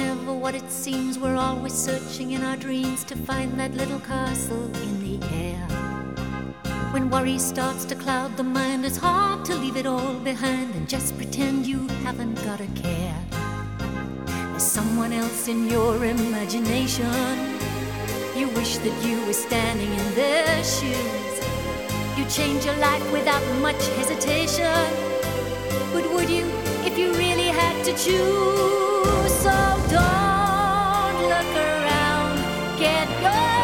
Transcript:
never what it seems. We're always searching in our dreams to find that little castle in the air. When worry starts to cloud the mind, it's hard to leave it all behind and just pretend you haven't got a care. There's someone else in your imagination. You wish that you were standing in their shoes. You change your life without much hesitation. But would you if you really had to choose? So don't look around, get your